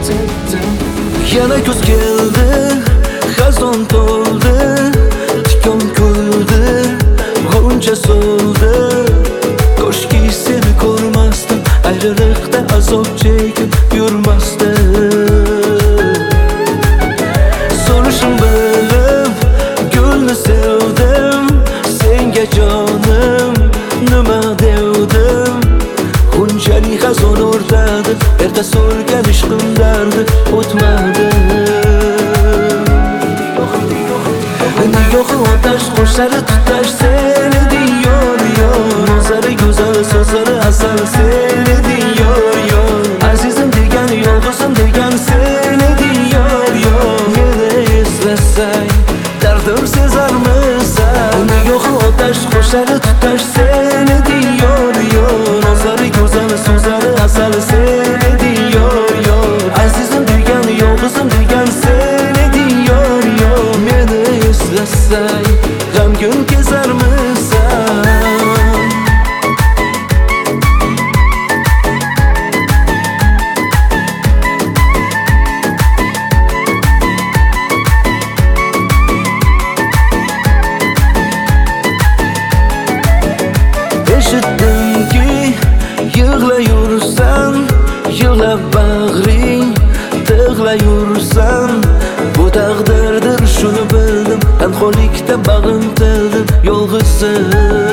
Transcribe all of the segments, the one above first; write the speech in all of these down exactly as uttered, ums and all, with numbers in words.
Yana kuz keldi, xazon to'ldi, tikon kuldi, g'uncha so'ldi. Ko'shki seni ko'rmasdim, ayriliqda azob chekib yurmasdim. So'rishim bilib, gulni sevdim, senga jonim nima devdim. G'unchali xazon o'rtadi, erta so'rgan ishqim dardi o'tmadi. Nigohi otash qo'shar tutash seni diyor yor. Nazari go'zal so'zlari asal seni diyor yor. Azizim degan yolg'izim degan seni diyor yor. Meni eslasang dardim sezarmisan. Nigohi otash qo'shar tutash seni diyor yor. Nazari go'zal so'zlari asal seni diyor yor. Azizim degan yolg'izim degan seni diyor yor. Meni eslasang g'amgin kezarmisan. Eshitdimki yig'layursan, yig'lab bag'ring tig'layursan. Bu taqdirdir shuni bildim, tanholikda bag'im tildim yolg'izim.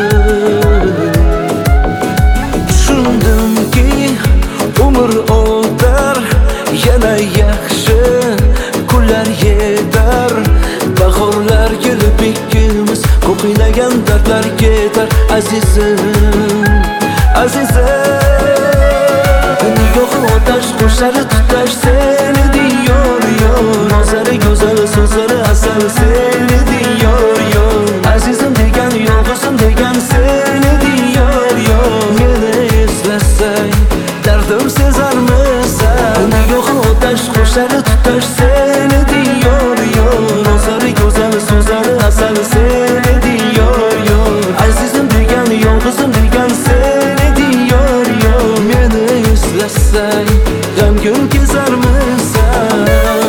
Tushundimki umr o'tar, yana yaxshi kunlar yetar. Bahorlar kelib ikkimiz ko'qiylagan dardlar ketar. Azizim, azizim, nigohi otash qo'shar tutash seni diyor yor. Nazari go'zal so'zlari asal seni diyor yor. Azizim degan yolg'izim degan seni diyor yor. Meni eslasang dardim sezarmisan. Nigohi otash qo'shar tutash seni diyor yor. Nazari go'zal so'zlari asal seni diyor yor. Azizim degan yolg'izim degan seni diyor yor. Meni eslasang g'amgin kezarmisan.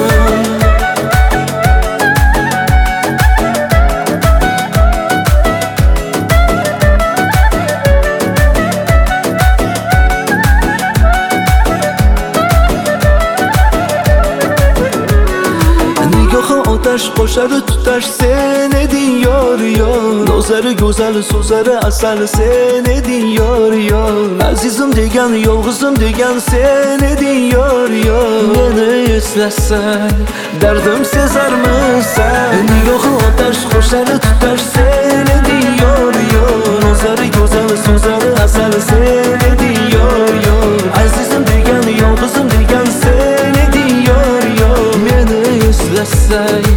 Nigohi otash qo'shar tutash seni diyor yor. Nazari go'zal so'zlari asal seni diyor yor. Azizim degan yolg'izim degan seni diyor yor. Meni eslasang dardim sezarmisan. Nigohi otash qo'shar tutash seni diyor yor. Nazari go'zal so'zlari asal seni diyor yor. Azizim degan yolg'izim degan seni diyor yor. Meni eslasang